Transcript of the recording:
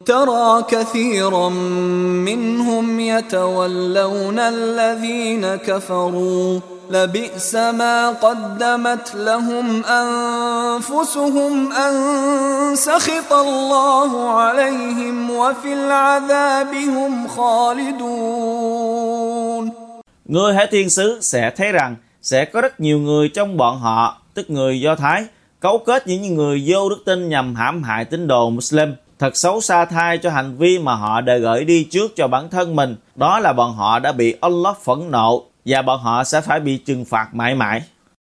ترى كثيرا منهم يتولون الذين كفروا لبئس ما قدمت لهم أنفسهم أن سخط الله عليهم وفي العذاب هم خالدون. Ngươi hỡi thiên sứ sẽ thấy rằng sẽ có rất nhiều người trong bọn họ, tức người Do Thái, cấu kết những người vô đức tin nhằm hãm hại tín đồ Muslim. Thật xấu xa thay cho hành vi mà họ đã gửi đi trước cho bản thân mình. Đó là bọn họ đã bị Allah phẫn nộ và bọn họ sẽ phải bị trừng phạt mãi mãi.